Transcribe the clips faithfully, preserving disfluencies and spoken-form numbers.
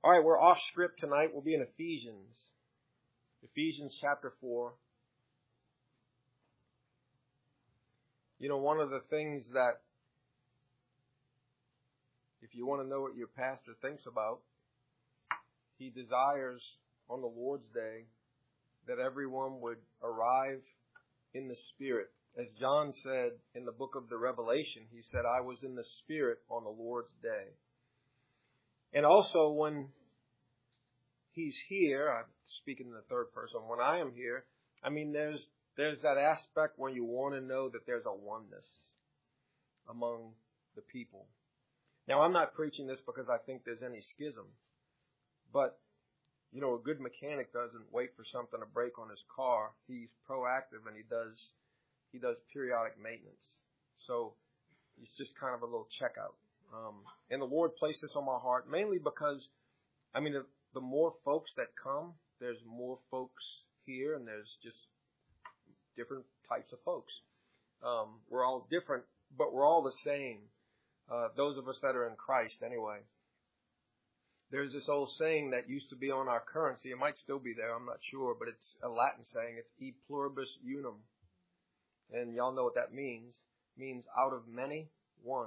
All right, we're off script tonight. We'll be in Ephesians. Ephesians chapter four. You know, one of the things that, if you want to know what your pastor thinks about, he desires on the Lord's Day that everyone would arrive in the Spirit. As John said in the book of the Revelation, he said, I was in the Spirit on the Lord's Day. And also when he's here, I'm speaking in the third person, when I am here, I mean, there's there's that aspect where you want to know that there's a oneness among the people. Now, I'm not preaching this because I think there's any schism, but, you know, a good mechanic doesn't wait for something to break on his car. He's proactive and he does he does periodic maintenance. So it's just kind of a little checkout. Um, and the Lord placed this on my heart mainly because, I mean, the, the more folks that come, there's more folks here, and there's just different types of folks. Um, we're all different, but we're all the same. Uh, those of us that are in Christ, anyway. There's this old saying that used to be on our currency. It might still be there, I'm not sure, but it's a Latin saying. It's e pluribus unum. And y'all know what that means. It means out of many, one.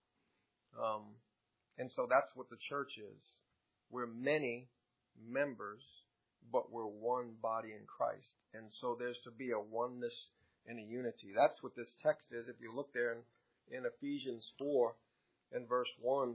Um, and so that's what the church is. We're many members, but we're one body in Christ. And so there's to be a oneness and a unity. That's what this text is. If you look there in, in Ephesians four and verse one,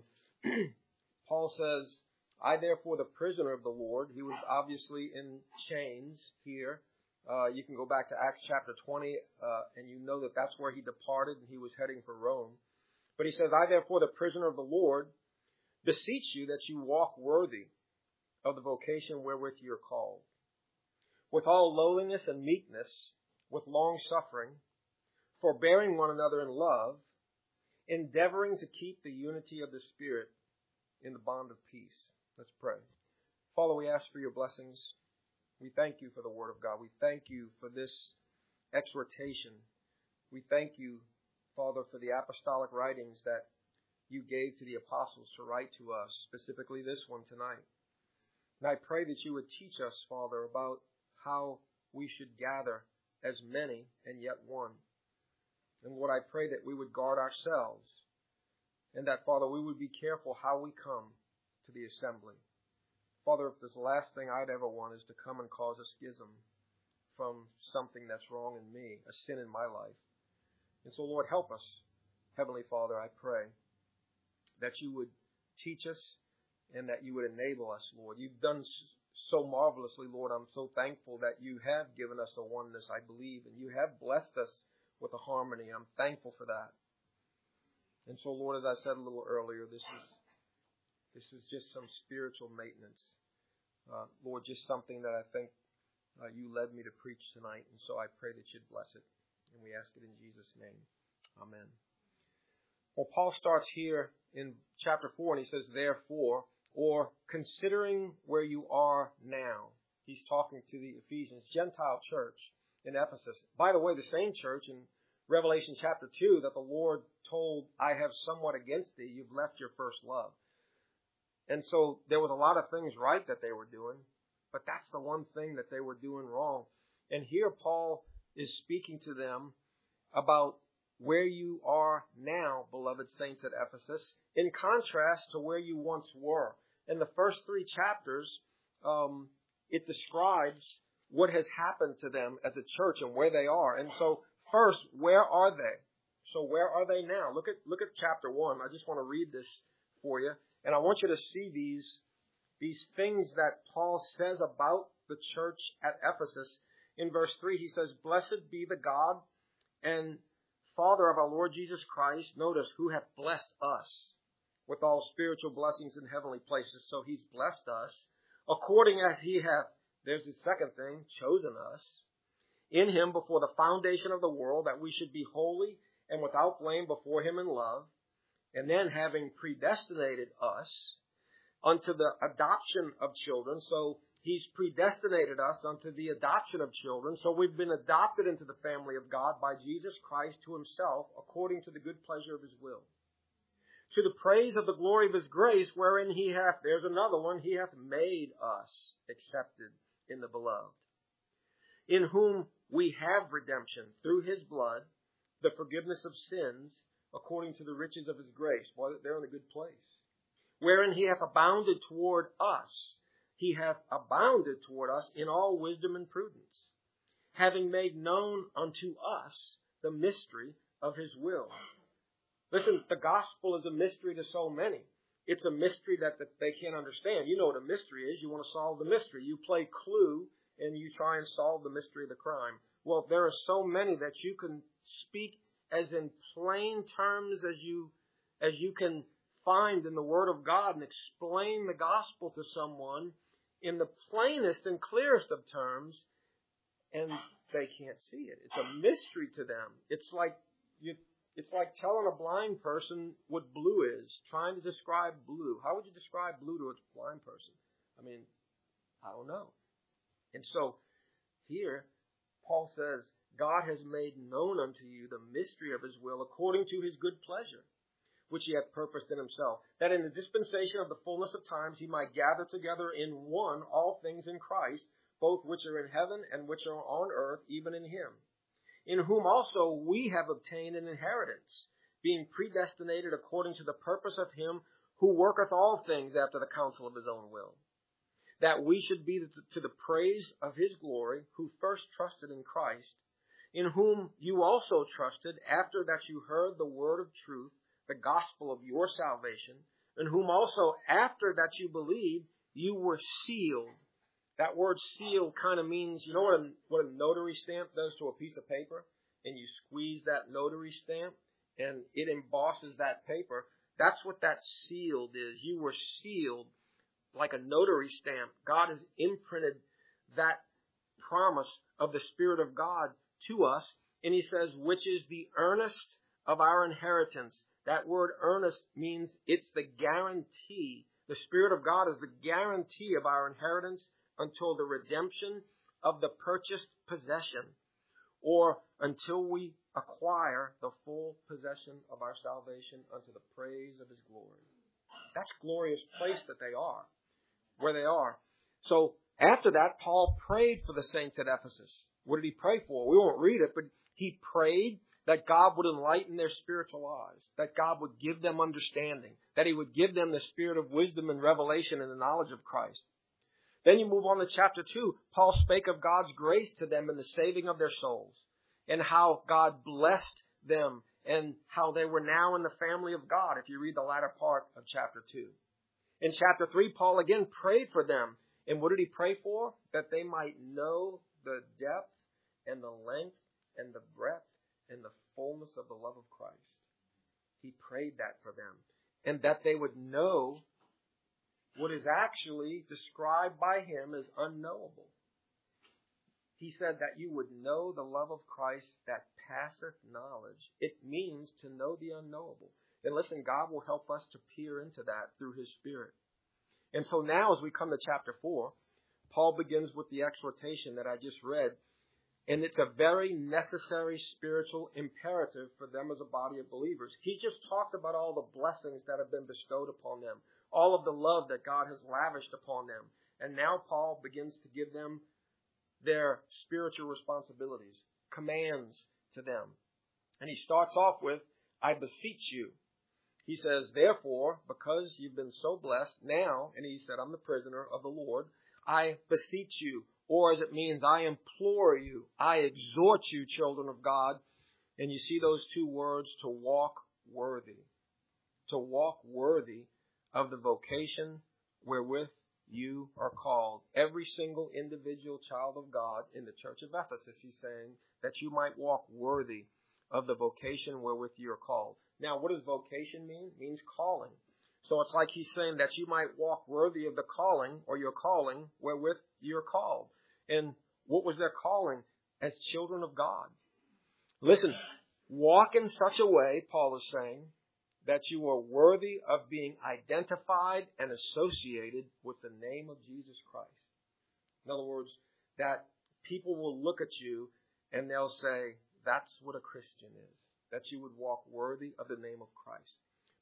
Paul says, I therefore the prisoner of the Lord. He was obviously in chains here. Uh, you can go back to Acts chapter twenty, uh, and you know that that's where he departed and he was heading for Rome. But he says, I therefore the prisoner of the Lord beseech you that you walk worthy of the vocation wherewith you are called, with all lowliness and meekness, with long suffering, forbearing one another in love, endeavoring to keep the unity of the Spirit in the bond of peace. Let's pray. Father, we ask for your blessings. We thank you for the word of God. We thank you for this exhortation. We thank you, Father, for the apostolic writings that you gave to the apostles to write to us, specifically this one tonight. And I pray that you would teach us, Father, about how we should gather as many and yet one. And Lord, I pray that we would guard ourselves and that, Father, we would be careful how we come to the assembly. Father, if this last thing I'd ever want is to come and cause a schism from something that's wrong in me, a sin in my life. And so, Lord, help us. Heavenly Father, I pray that you would teach us and that you would enable us, Lord. You've done so marvelously, Lord. I'm so thankful that you have given us a oneness, I believe, and you have blessed us with a harmony. I'm thankful for that. And so, Lord, as I said a little earlier, this is this is just some spiritual maintenance. Uh, Lord, just something that I think uh, you led me to preach tonight, and so I pray that you'd bless it. And we ask it in Jesus' name. Amen. Well, Paul starts here in chapter four, and he says, therefore, or considering where you are now. He's talking to the Ephesians Gentile church in Ephesus. By the way, the same church in Revelation chapter two that the Lord told, I have somewhat against thee. You've left your first love. And so there was a lot of things right that they were doing, but that's the one thing that they were doing wrong. And here Paul is speaking to them about where you are now, beloved saints at Ephesus, in contrast to where you once were. In the first three chapters, um, it describes what has happened to them as a church and where they are. And so first, where are they? So where are they now? Look at look at chapter one. I just want to read this for you. And I want you to see these, these things that Paul says about the church at Ephesus. In verse three, he says, blessed be the God and Father of our Lord Jesus Christ, notice, who hath blessed us with all spiritual blessings in heavenly places. So he's blessed us according as he hath, there's the second thing, chosen us in him before the foundation of the world, that we should be holy and without blame before him in love. And then having predestinated us unto the adoption of children. So he's predestinated us unto the adoption of children. So we've been adopted into the family of God by Jesus Christ to himself, according to the good pleasure of his will, to the praise of the glory of his grace, wherein he hath, there's another one, he hath made us accepted in the beloved, in whom we have redemption through his blood, the forgiveness of sins, according to the riches of his grace. Boy, they're in a good place. Wherein he hath abounded toward us, he hath abounded toward us in all wisdom and prudence, having made known unto us the mystery of his will. Listen, the gospel is a mystery to so many. It's a mystery that, that they can't understand. You know what a mystery is. You want to solve the mystery. You play Clue and you try and solve the mystery of the crime. Well, there are so many that you can speak as in plain terms as you as you can find in the Word of God and explain the gospel to someone in the plainest and clearest of terms, and they can't see it. It's a mystery to them. It's like you. It's like telling a blind person what blue is, trying to describe blue. How would you describe blue to a blind person? I mean, I don't know. And so here, Paul says, God has made known unto you the mystery of his will according to his good pleasure, which he hath purposed in himself, that in the dispensation of the fullness of times he might gather together in one all things in Christ, both which are in heaven and which are on earth, even in him, in whom also we have obtained an inheritance, being predestinated according to the purpose of him who worketh all things after the counsel of his own will, that we should be to the praise of his glory, who first trusted in Christ, in whom you also trusted, after that you heard the word of truth, the gospel of your salvation, in whom also after that you believed, you were sealed. That word seal kind of means, you know what a, what a notary stamp does to a piece of paper? And you squeeze that notary stamp and it embosses that paper. That's what that sealed is. You were sealed like a notary stamp. God has imprinted that promise of the Spirit of God to us. And he says, which is the earnest of our inheritance. That word earnest means it's the guarantee. The Spirit of God is the guarantee of our inheritance until the redemption of the purchased possession, or until we acquire the full possession of our salvation unto the praise of his glory. That's a glorious place that they are, where they are. So after that, Paul prayed for the saints at Ephesus. What did he pray for? We won't read it, but he prayed that God would enlighten their spiritual eyes, that God would give them understanding, that he would give them the spirit of wisdom and revelation and the knowledge of Christ. Then you move on to chapter two. Paul spake of God's grace to them in the saving of their souls, and how God blessed them, and how they were now in the family of God, if you read the latter part of chapter two. In chapter three, Paul again prayed for them. And what did he pray for? That they might know the depth and the length and the breadth and the fullness of the love of Christ. He prayed that for them. And that they would know what is actually described by him as unknowable. He said that you would know the love of Christ that passeth knowledge. It means to know the unknowable. And listen, God will help us to peer into that through his Spirit. And so now as we come to chapter four, Paul begins with the exhortation that I just read. And it's a very necessary spiritual imperative for them as a body of believers. He just talked about all the blessings that have been bestowed upon them, all of the love that God has lavished upon them. And now Paul begins to give them their spiritual responsibilities, commands to them. And he starts off with, I beseech you. He says, therefore, because you've been so blessed now, and he said, I'm the prisoner of the Lord, I beseech you. Or as it means, I implore you, I exhort you, children of God. And you see those two words, to walk worthy. To walk worthy of the vocation wherewith you are called. Every single individual child of God in the church of Ephesus, he's saying that you might walk worthy of the vocation wherewith you are called. Now, what does vocation mean? It means calling. So it's like he's saying that you might walk worthy of the calling, or your calling, wherewith you're called. And what was their calling? As children of God. Listen, walk in such a way, Paul is saying, that you are worthy of being identified and associated with the name of Jesus Christ. In other words, that people will look at you and they'll say, that's what a Christian is. That you would walk worthy of the name of Christ.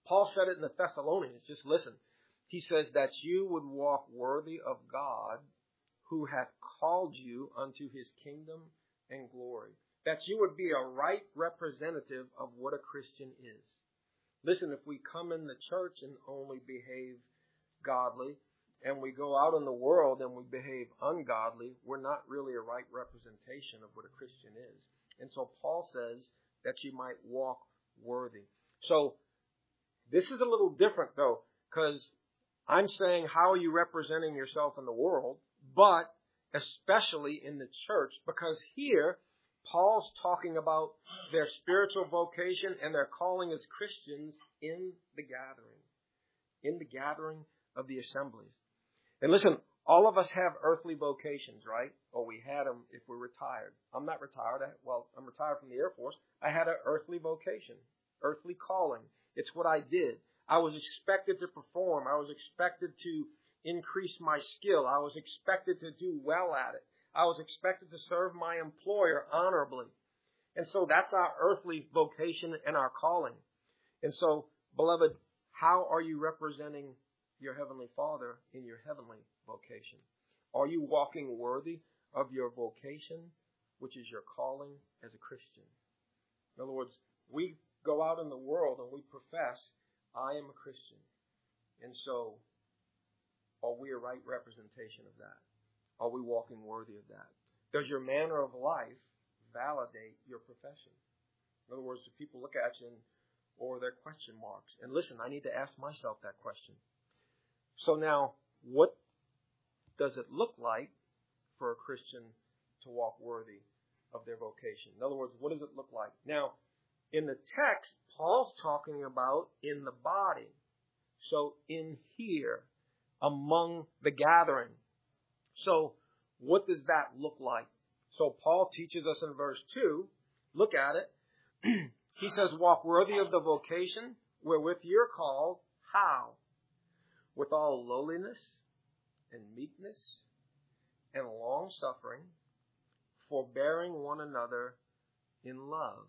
Paul said it in the Thessalonians. Just listen. He says that you would walk worthy of God who hath called you unto his kingdom and glory. That you would be a right representative of what a Christian is. Listen, if we come in the church and only behave godly, and we go out in the world and we behave ungodly, we're not really a right representation of what a Christian is. And so Paul says that you might walk worthy. So this is a little different, though, because I'm saying how are you representing yourself in the world, but especially in the church, because here Paul's talking about their spiritual vocation and their calling as Christians in the gathering, in the gathering of the assemblies. And listen, all of us have earthly vocations, right? Or we had them if we're retired. I'm not retired. I, well, I'm retired from the Air Force. I had an earthly vocation, earthly calling. It's what I did. I was expected to perform. I was expected to increase my skill. I was expected to do well at it. I was expected to serve my employer honorably. And so that's our earthly vocation and our calling. And so, beloved, how are you representing your Heavenly Father in your heavenly vocation? Are you walking worthy of your vocation, which is your calling as a Christian? In other words, we go out in the world and we profess, I am a Christian. And so, are we a right representation of that? Are we walking worthy of that? Does your manner of life validate your profession? In other words, do people look at you and, or their question marks? And listen, I need to ask myself that question. So now, what does it look like for a Christian to walk worthy of their vocation? In other words, what does it look like? Now, in the text, Paul's talking about in the body. So in here, among the gathering. So what does that look like? So Paul teaches us in verse two. Look at it. He says, walk worthy of the vocation wherewith you're called. How? With all lowliness and meekness and long suffering, forbearing one another in love.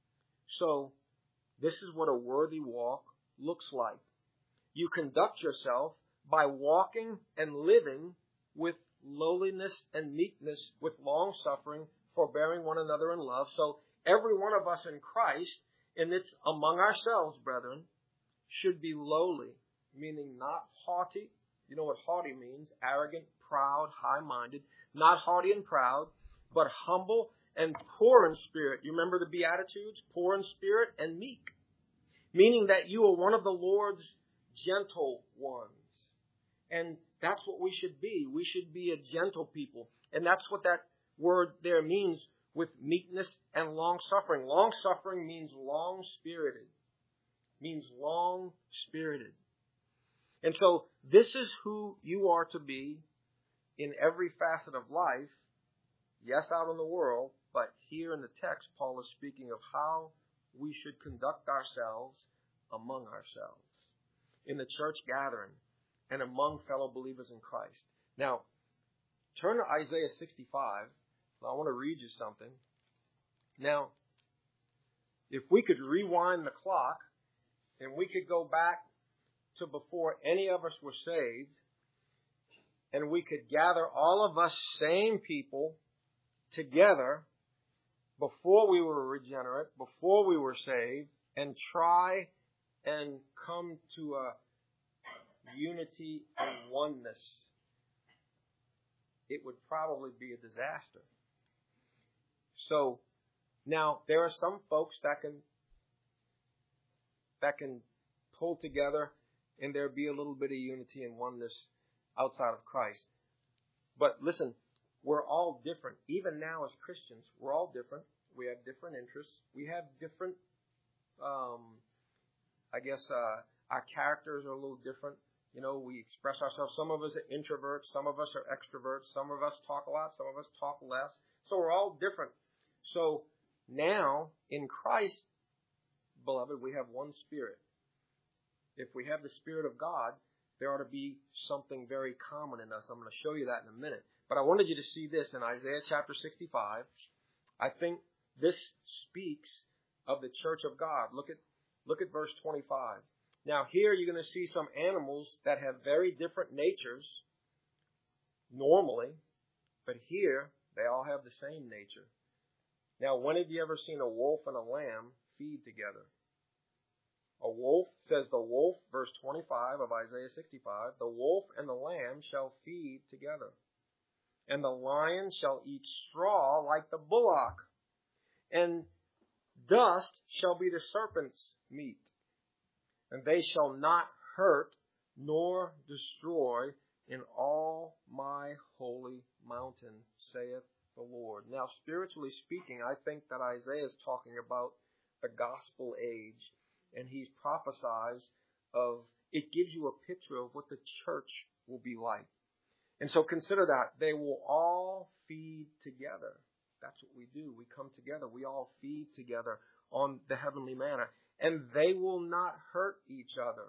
So this is what a worthy walk looks like. You conduct yourself by walking and living with lowliness and meekness, with long suffering, forbearing one another in love. So every one of us in Christ, and it's among ourselves, brethren, should be lowly, meaning not haughty. You know what haughty means? Arrogant, proud, high-minded. Not haughty and proud, but humble and poor in spirit. You remember the Beatitudes? Poor in spirit and meek. Meaning that you are one of the Lord's gentle ones. And that's what we should be. We should be a gentle people. And that's what that word there means with meekness and long-suffering. Long-suffering means long-spirited. Means long-spirited. And so this is who you are to be in every facet of life. Yes, out in the world, but here in the text, Paul is speaking of how we should conduct ourselves among ourselves in the church gathering and among fellow believers in Christ. Now, turn to Isaiah sixty-five. I want to read you something. Now, if we could rewind the clock and we could go back to before any of us were saved, and we could gather all of us same people together before we were regenerate, before we were saved, and try and come to a unity and oneness, it would probably be a disaster. So now there are some folks that can that can pull together and there be a little bit of unity and oneness outside of Christ. But listen, we're all different. Even now as Christians, we're all different. We have different interests. We have different, um, I guess, uh, our characters are a little different. You know, we express ourselves. Some of us are introverts. Some of us are extroverts. Some of us talk a lot. Some of us talk less. So we're all different. So now in Christ, beloved, we have one Spirit. If we have the Spirit of God, there ought to be something very common in us. I'm going to show you that in a minute. But I wanted you to see this in Isaiah chapter sixty-five. I think this speaks of the church of God. Look at, look at verse twenty-five. Now here you're going to see some animals that have very different natures normally, but here they all have the same nature. Now, when have you ever seen a wolf and a lamb feed together? A wolf, says the wolf, verse twenty-five of Isaiah sixty-five, the wolf and the lamb shall feed together, and the lion shall eat straw like the bullock, and dust shall be the serpent's meat, and they shall not hurt nor destroy in all my holy mountain, saith the Lord. Now, spiritually speaking, I think that Isaiah is talking about the gospel age, and he's prophesied of, it gives you a picture of what the church will be like. And so consider that. They will all feed together. That's what we do. We come together. We all feed together on the heavenly manna. And they will not hurt each other.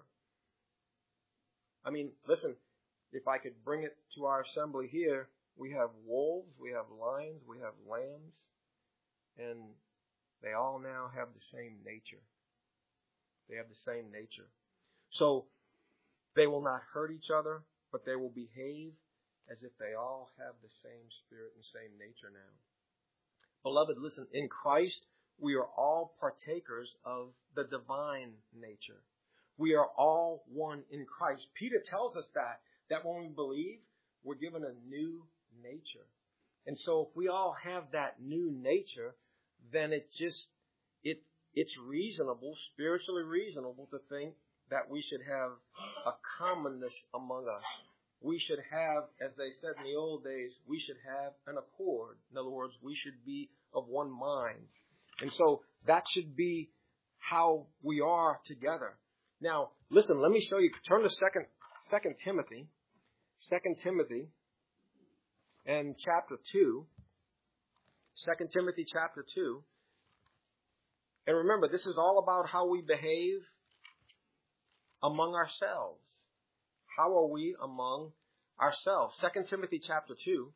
I mean, listen, if I could bring it to our assembly here, we have wolves, we have lions, we have lambs, and they all now have the same nature. They have the same nature. So they will not hurt each other, but they will behave as if they all have the same spirit and same nature now. Beloved, listen, in Christ, we are all partakers of the divine nature. We are all one in Christ. Peter tells us that, that when we believe, we're given a new nature. And so if we all have that new nature, then it just, it it's reasonable, spiritually reasonable to think that we should have a commonness among us. We should have, as they said in the old days, we should have an accord. In other words, we should be of one mind. And so that should be how we are together. Now, listen, let me show you. Turn to second, second Timothy. Second Timothy and chapter two. Second Timothy chapter two. And remember, this is all about how we behave among ourselves. How are we among ourselves? Second Timothy chapter two.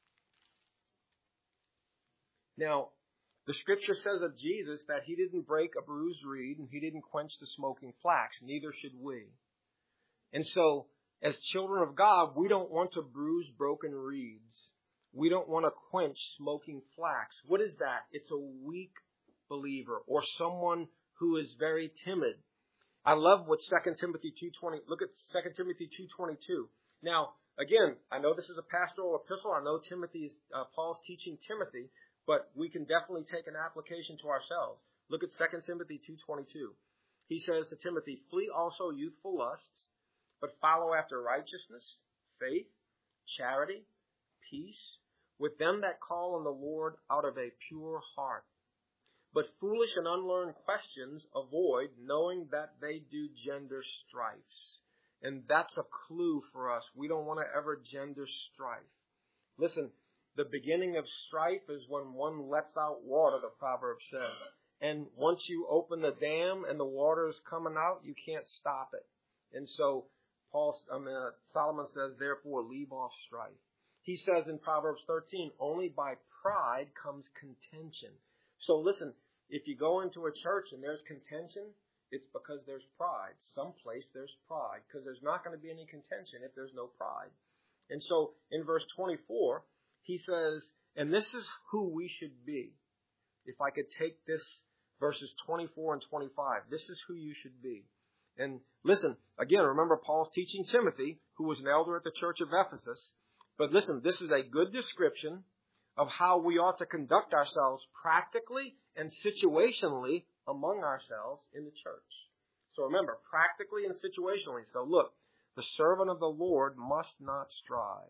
Now, the scripture says of Jesus that he didn't break a bruised reed and he didn't quench the smoking flax. Neither should we. And so, as children of God, we don't want to bruise broken reeds. We don't want to quench smoking flax. What is that? It's a weak believer or someone who is very timid. I love what Second Timothy two twenty, look at Second Timothy two twenty-two. Now, again, I know this is a pastoral epistle. I know Timothy's, uh, Paul's teaching Timothy, but we can definitely take an application to ourselves. Look at Second Timothy two twenty-two. He says to Timothy, flee also youthful lusts, but follow after righteousness, faith, charity, peace, with them that call on the Lord out of a pure heart. But foolish and unlearned questions avoid, knowing that they do gender strifes. And that's a clue for us. We don't want to ever gender strife. Listen, the beginning of strife is when one lets out water, the proverb says. And once you open the dam and the water is coming out, you can't stop it. And so Paul, I mean, uh, Solomon says, therefore, leave off strife. He says in Proverbs thirteen, only by pride comes contention. So listen, if you go into a church and there's contention, it's because there's pride. Someplace there's pride, because there's not going to be any contention if there's no pride. And so in verse twenty-four, he says, and this is who we should be. If I could take this, verses twenty-four and twenty-five, this is who you should be. And listen, again, remember Paul's teaching Timothy, who was an elder at the church of Ephesus. But listen, this is a good description of how we ought to conduct ourselves practically and situationally among ourselves in the church. So remember, practically and situationally. So look, the servant of the Lord must not strive.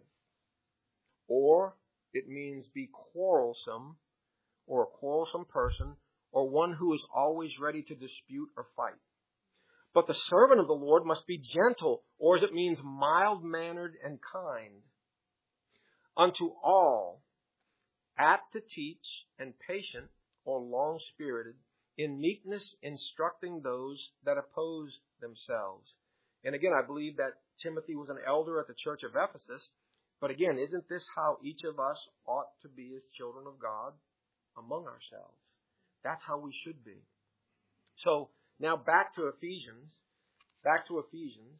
Or it means be quarrelsome, or a quarrelsome person, or one who is always ready to dispute or fight. But the servant of the Lord must be gentle, or as it means mild-mannered and kind, unto all, apt to teach, and patient, or long-spirited, in meekness instructing those that oppose themselves. And again, I believe that Timothy was an elder at the church of Ephesus. But again, isn't this how each of us ought to be as children of God among ourselves? That's how we should be. So now back to Ephesians back to Ephesians.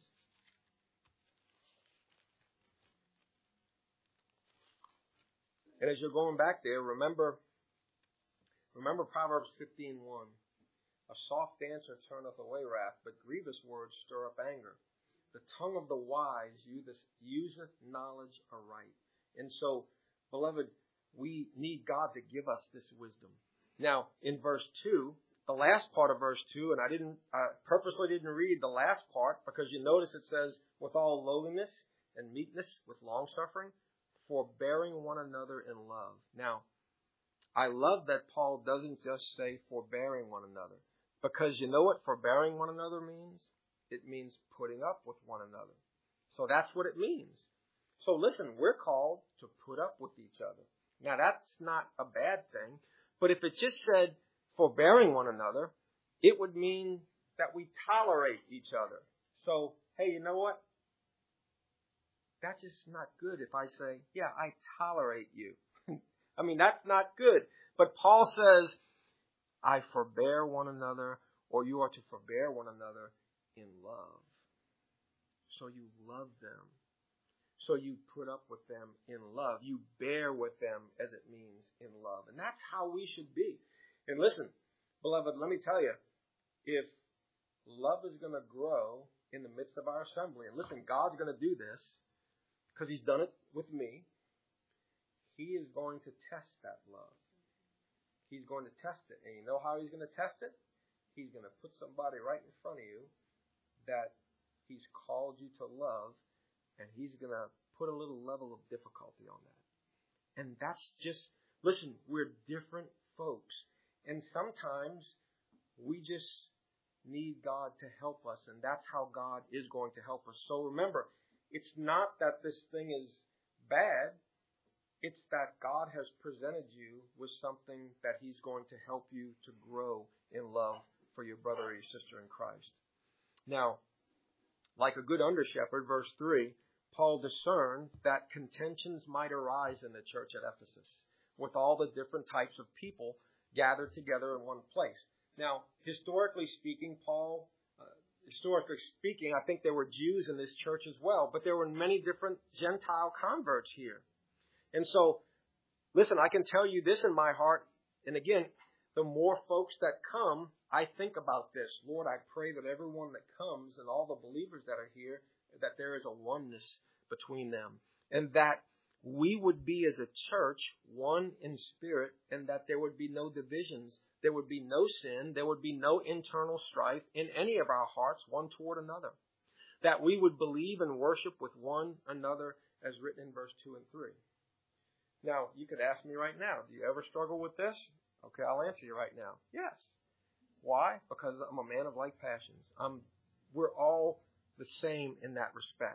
And as you're going back there, remember, remember Proverbs fifteen one. A soft answer turneth away wrath, but grievous words stir up anger. The tongue of the wise useth knowledge aright. And so, beloved, we need God to give us this wisdom. Now, in verse two, the last part of verse two, and I didn't, I purposely didn't read the last part because you notice it says, with all lowliness and meekness, with long suffering, forbearing one another in love. Now, I love that Paul doesn't just say forbearing one another. Because you know what forbearing one another means? It means putting up with one another. So that's what it means. So listen, we're called to put up with each other. Now that's not a bad thing. But if it just said forbearing one another, it would mean that we tolerate each other. So, hey, you know what? That's just not good if I say, yeah, I tolerate you. I mean, that's not good. But Paul says, I forbear one another, or you are to forbear one another in love. So you love them. So you put up with them in love. You bear with them, as it means, in love. And that's how we should be. And listen, beloved, let me tell you, if love is going to grow in the midst of our assembly, and listen, God's going to do this, because He's done it with me, He is going to test that love. He's going to test it. And you know how He's going to test it? He's going to put somebody right in front of you that He's called you to love, and He's going to put a little level of difficulty on that. And that's just, listen, we're different folks. And sometimes we just need God to help us, and that's how God is going to help us. So remember, it's not that this thing is bad. It's that God has presented you with something that He's going to help you to grow in love for your brother or your sister in Christ. Now, like a good under-shepherd, verse three, Paul discerned that contentions might arise in the church at Ephesus with all the different types of people gathered together in one place. Now, historically speaking, Paul, uh, historically speaking, I think there were Jews in this church as well, but there were many different Gentile converts here. And so, listen, I can tell you this in my heart, and again, the more folks that come, I think about this. Lord, I pray that everyone that comes and all the believers that are here, that there is a oneness between them, and that we would be as a church one in spirit, and that there would be no divisions, there would be no sin, there would be no internal strife in any of our hearts one toward another. That we would believe and worship with one another as written in verse two and three. Now, you could ask me right now, do you ever struggle with this? Okay, I'll answer you right now. Yes. Why? Because I'm a man of like passions. I'm, we're all the same in that respect.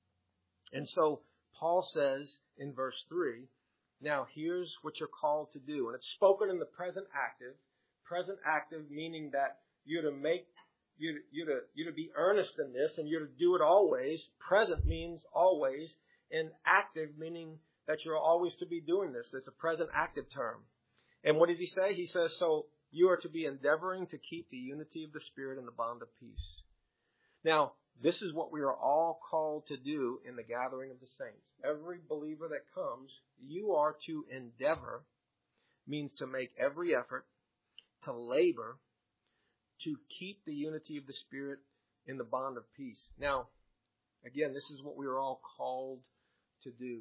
And so Paul says in verse three, now here's what you're called to do. And it's spoken in the present active. Present active meaning that you're to make, you're, you're, to, you're to be earnest in this, and you're to do it always. Present means always, and active meaning that you're always to be doing this. It's a present active term. And what does he say? He says, so you are to be endeavoring to keep the unity of the Spirit and the bond of peace. Now, this is what we are all called to do in the gathering of the saints. Every believer that comes, you are to endeavor, means to make every effort, to labor, to keep the unity of the Spirit in the bond of peace. Now, again, this is what we are all called to do.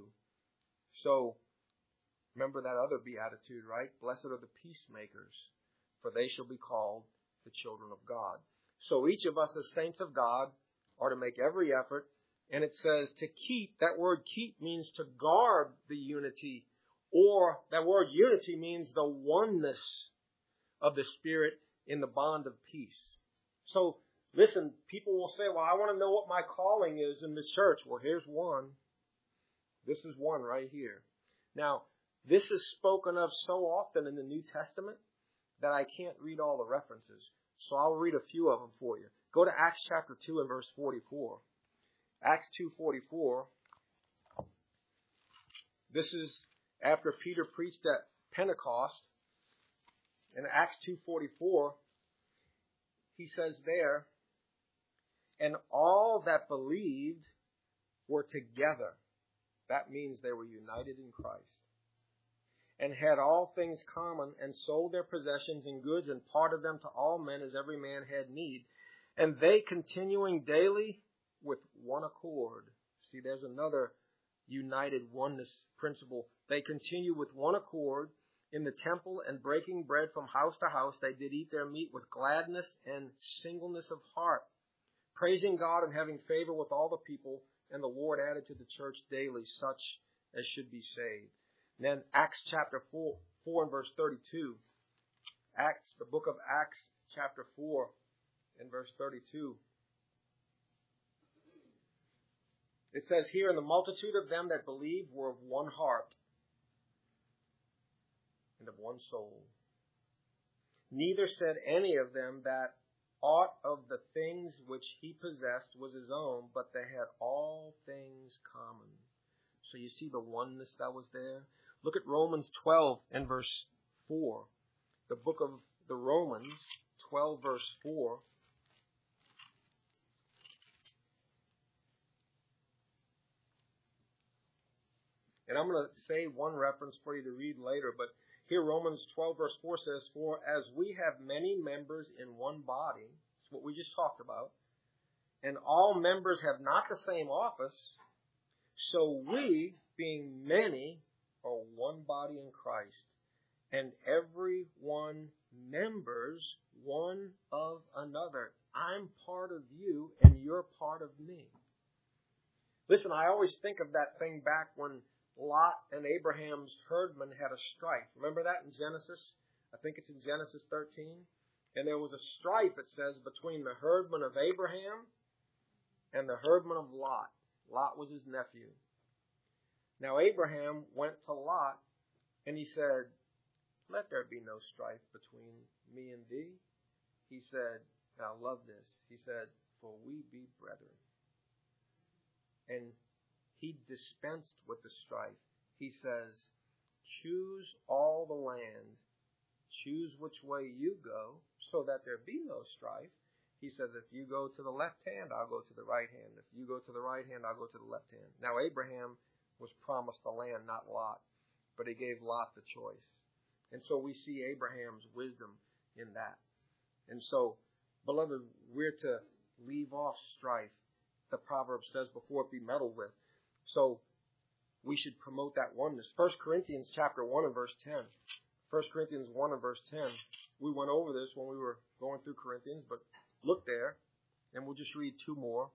So, remember that other beatitude, right? Blessed are the peacemakers, for they shall be called the children of God. So each of us as saints of God are to make every effort. And it says to keep, that word keep means to guard the unity. Or that word unity means the oneness of the Spirit in the bond of peace. So listen, people will say, well, I want to know what my calling is in the church. Well, here's one. This is one right here. Now, this is spoken of so often in the New Testament that I can't read all the references. So I'll read a few of them for you. Go to Acts chapter two and verse forty-four. Acts two forty-four. This is after Peter preached at Pentecost. In Acts two forty-four, he says there, And all that believed were together. That means they were united in Christ. And had all things common, and sold their possessions and goods, and parted them to all men as every man had need. And they, continuing daily with one accord. See, there's another united oneness principle. They continue with one accord in the temple, and breaking bread from house to house, they did eat their meat with gladness and singleness of heart, praising God and having favor with all the people. And the Lord added to the church daily such as should be saved. And then Acts chapter four, four and verse thirty-two. Acts, the book of Acts chapter four and verse thirty-two. It says here, and the multitude of them that believed were of one heart and of one soul. Neither said any of them that aught of the things which he possessed was his own, but they had all things common. So you see the oneness that was there. Look at Romans twelve and verse four. The book of the Romans, twelve verse four. And I'm going to say one reference for you to read later, but here Romans twelve verse four says, for as we have many members in one body, that's what we just talked about, and all members have not the same office, so we, being many, are one body in Christ, and every one members one of another. I'm part of you, and you're part of me. Listen, I always think of that thing back when Lot and Abraham's herdmen had a strife. Remember that in Genesis? I think it's in Genesis thirteen. And there was a strife, it says, between the herdmen of Abraham and the herdmen of Lot. Lot was his nephew. Now Abraham went to Lot and he said, let there be no strife between me and thee. He said, now love this. He said, for we be brethren. And he dispensed with the strife. He says, choose all the land, choose which way you go, so that there be no strife. He says, if you go to the left hand, I'll go to the right hand. If you go to the right hand, I'll go to the left hand. Now Abraham was promised the land, not Lot, but he gave Lot the choice. And so we see Abraham's wisdom in that. And so, beloved, we're to leave off strife. The proverb says, before it be meddled with. So we should promote that oneness. First Corinthians chapter one and verse ten. First Corinthians one and verse ten. We went over this when we were going through Corinthians, but look there, and we'll just read two more.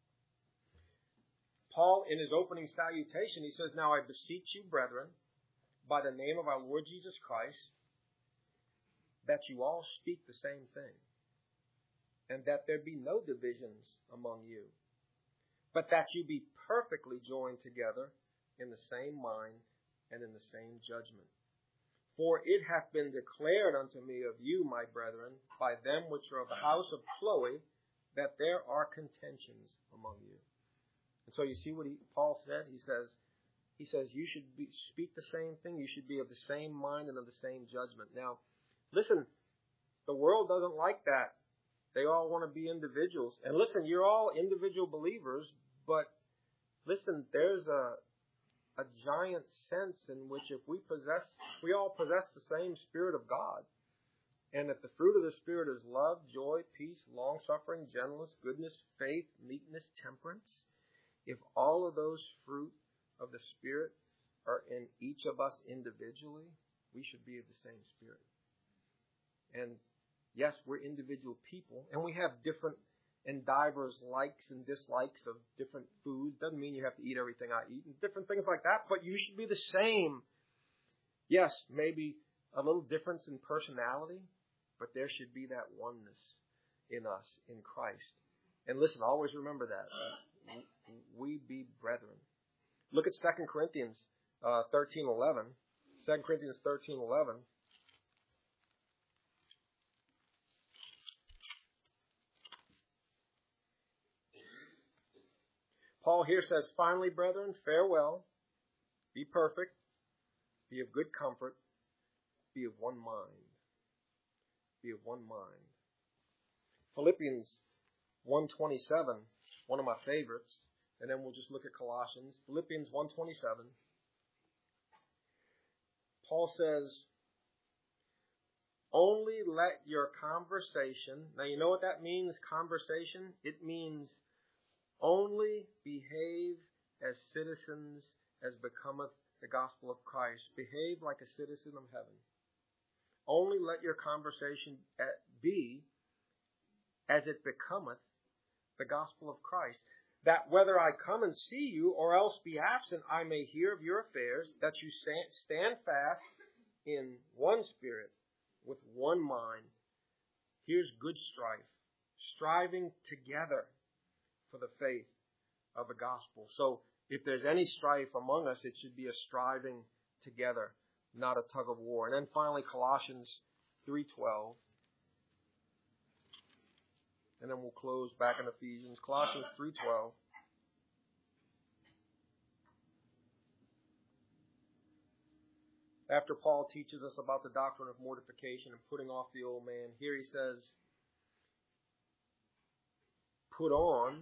Paul, in his opening salutation, he says, now I beseech you, brethren, by the name of our Lord Jesus Christ, that you all speak the same thing, and that there be no divisions among you, but that you be perfectly joined together in the same mind and in the same judgment. For it hath been declared unto me of you, my brethren, by them which are of the house of Chloe, that there are contentions among you. And so you see what he, Paul said? He says, he says you should be, speak the same thing. You should be of the same mind and of the same judgment. Now, listen, the world doesn't like that. They all want to be individuals. And listen, you're all individual believers, but listen, there's a a giant sense in which if we possess, we all possess the same Spirit of God. And if the fruit of the Spirit is love, joy, peace, long-suffering, gentleness, goodness, faith, meekness, temperance, if all of those fruit of the Spirit are in each of us individually, we should be of the same Spirit. And yes, we're individual people, and we have different and divers likes and dislikes of different foods. Doesn't mean you have to eat everything I eat and different things like that, but you should be the same. Yes, maybe a little difference in personality, but there should be that oneness in us, in Christ. And listen, always remember that. We be brethren. Look at Second Corinthians uh, thirteen eleven. Second Corinthians thirteen eleven. Paul here says, finally, brethren, farewell, be perfect, be of good comfort, be of one mind. Be of one mind. Philippians one twenty-seven, one of my favorites, and then we'll just look at Colossians. Philippians one twenty-seven. Paul says, only let your conversation, now you know what that means, conversation? It means only behave as citizens as becometh the gospel of Christ. Behave like a citizen of heaven. Only let your conversation be as it becometh the gospel of Christ. That whether I come and see you or else be absent, I may hear of your affairs, that you stand fast in one spirit, with one mind. Here's good strife, striving together for the faith of the gospel. So if there's any strife among us, it should be a striving together, not a tug of war. And then finally, Colossians three twelve. And then we'll close back in Ephesians. Colossians three twelve. After Paul teaches us about the doctrine of mortification and putting off the old man, here he says, put on.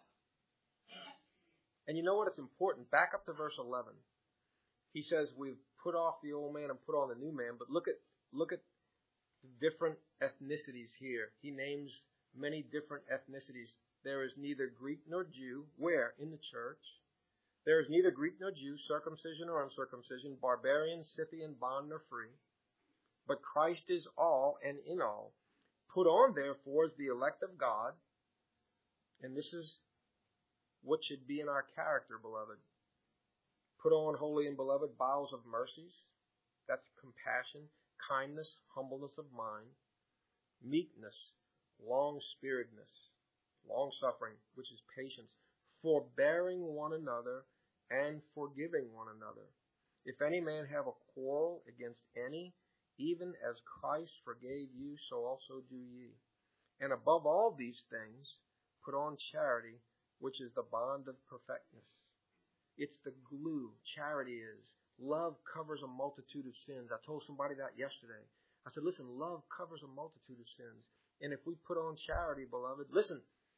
And you know what? It's important. Back up to verse eleven. He says we've put off the old man and put on the new man. But look at look at different ethnicities here. He names many different ethnicities. There is neither Greek nor Jew. Where? In the church. There is neither Greek nor Jew, circumcision or uncircumcision, barbarian, Scythian, bond nor free. But Christ is all and in all. Put on, therefore, as the elect of God. And this is what should be in our character, beloved. Put on, holy and beloved, bowels of mercies. That's compassion, kindness, humbleness of mind, meekness, long-spiritedness, long-suffering, which is patience, forbearing one another and forgiving one another. If any man have a quarrel against any, even as Christ forgave you, so also do ye. And above all these things, put on charity, which is the bond of perfectness. It's the glue. Charity is. Love covers a multitude of sins. I told somebody that yesterday. I said, listen, love covers a multitude of sins. And if we put on charity, beloved, listen,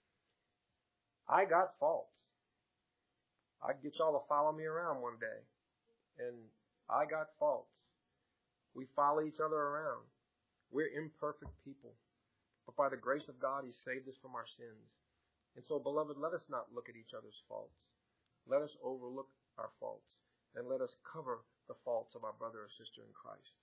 I got faults. I'd get y'all to follow me around one day. And I got faults. We follow each other around. We're imperfect people. But by the grace of God, He saved us from our sins. And so, beloved, let us not look at each other's faults. Let us overlook our faults. And let us cover the faults of our brother or sister in Christ.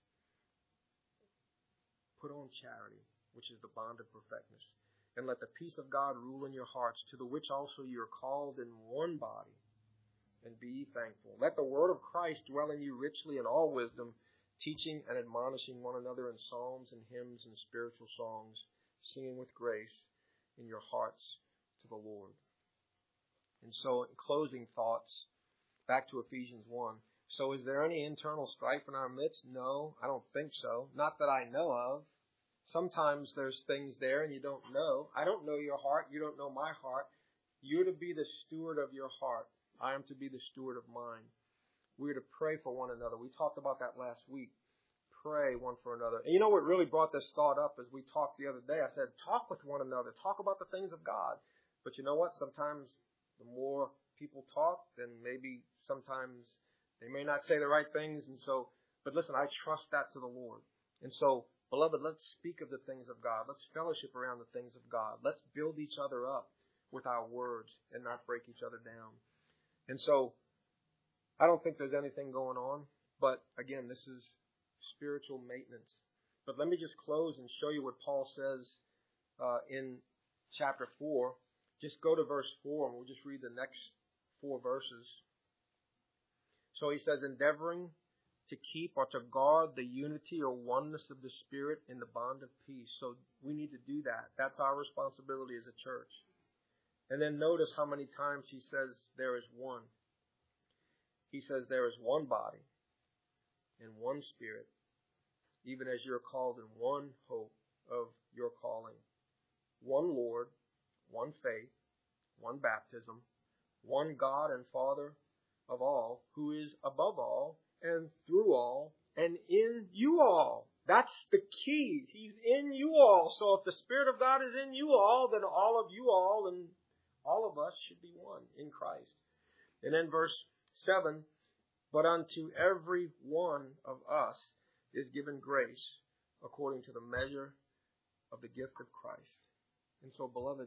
Put on charity, which is the bond of perfectness. And let the peace of God rule in your hearts, to the which also you are called in one body. And be ye thankful. Let the word of Christ dwell in you richly in all wisdom, teaching and admonishing one another in psalms and hymns and spiritual songs, singing with grace in your hearts to the Lord. And so, in closing thoughts, back to Ephesians one. So is there any internal strife in our midst? No, I don't think so. Not that I know of. Sometimes there's things there and you don't know. I don't know your heart. You don't know my heart. You're to be the steward of your heart. I am to be the steward of mine. We're to pray for one another. We talked about that last week. Pray one for another. And you know what really brought this thought up as we talked the other day? I said, talk with one another. Talk about the things of God. But you know what? Sometimes the more people talk, then maybe sometimes they may not say the right things. And so, but listen, I trust that to the Lord. And so, beloved, let's speak of the things of God. Let's fellowship around the things of God. Let's build each other up with our words and not break each other down. And so, I don't think there's anything going on. But again, this is spiritual maintenance. But let me just close and show you what Paul says uh, in chapter four. Just go to verse four and we'll just read the next four verses. So he says, endeavoring to keep or to guard the unity or oneness of the Spirit in the bond of peace. So we need to do that. That's our responsibility as a church. And then notice how many times he says there is one. He says there is one body and one Spirit, even as you're called in one hope of your calling. One Lord, one faith, one baptism, one God and Father of all, who is above all and through all and in you all. That's the key. He's in you all. So if the Spirit of God is in you all, then all of you all and all of us should be one in Christ. And then verse seven, but unto every one of us is given grace according to the measure of the gift of Christ. And so, beloved,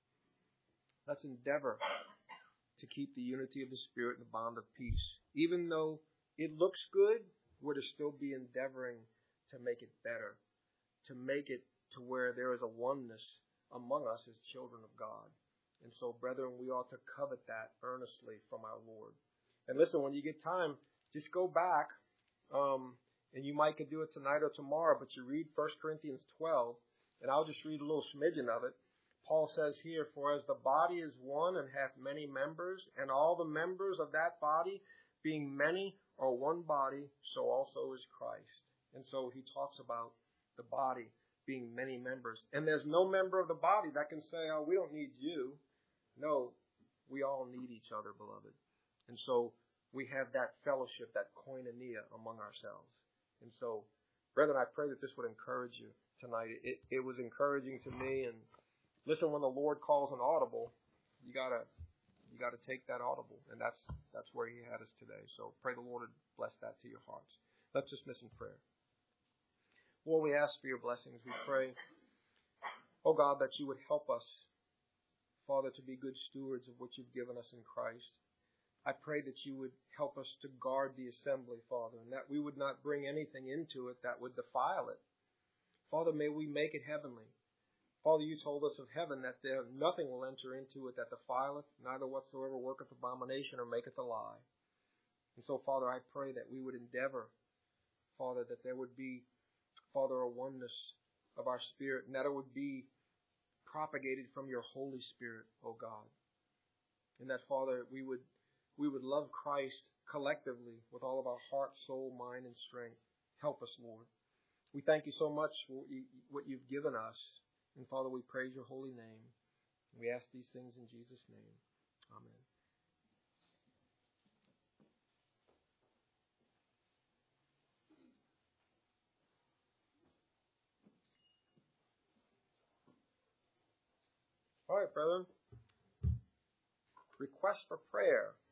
let's endeavor to keep the unity of the Spirit and the bond of peace. Even though it looks good, we're to still be endeavoring to make it better, to make it to where there is a oneness among us as children of God. And so, brethren, we ought to covet that earnestly from our Lord. And listen, when you get time, just go back, um, and you might could do it tonight or tomorrow, but you read First Corinthians twelve, and I'll just read a little smidgen of it. Paul says here, for as the body is one and hath many members, and all the members of that body, being many, are one body, so also is Christ. And so he talks about the body being many members. And there's no member of the body that can say, oh, we don't need you. No, we all need each other, beloved. And so we have that fellowship, that koinonia among ourselves. And so, brethren, I pray that this would encourage you tonight. It, it was encouraging to me. And listen, when the Lord calls an audible, you gotta you gotta take that audible, and that's that's where He had us today. So pray the Lord would bless that to your hearts. Let's dismiss in prayer. Lord, we ask for your blessings. We pray, oh God, that you would help us, Father, to be good stewards of what you've given us in Christ. I pray that you would help us to guard the assembly, Father, and that we would not bring anything into it that would defile it. Father, may we make it heavenly. Father, you told us of heaven that there nothing will enter into it that defileth, neither whatsoever worketh abomination or maketh a lie. And so, Father, I pray that we would endeavor, Father, that there would be, Father, a oneness of our spirit, and that it would be propagated from your Holy Spirit, O God. And that, Father, we would we would love Christ collectively with all of our heart, soul, mind, and strength. Help us, Lord. We thank you so much for what you've given us. And Father, we praise your holy name. We ask these things in Jesus' name. Amen. All right, brethren. Request for prayer.